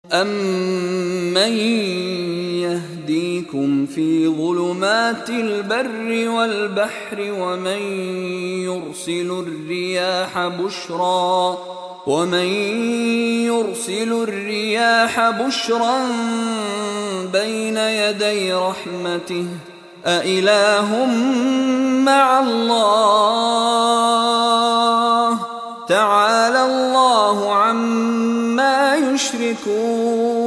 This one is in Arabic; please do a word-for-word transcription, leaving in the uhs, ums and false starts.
أَمَّن يَهْدِيكُمْ فِي ظُلُمَاتِ الْبَرِّ وَالْبَحْرِ وَمَن يُرْسِلُ الرِّيَاحَ بُشْرًا ومن يرسل الرياح بشرا بين يدي رحمته أإله مع الله تعالى الله عما يشركون